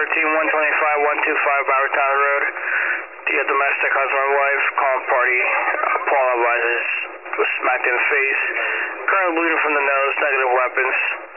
125, Bowertown Road. Do you have domestic husband and wife? Calling party. Paul advises was smacked in the face. Currently bleeding from the nose, negative weapons.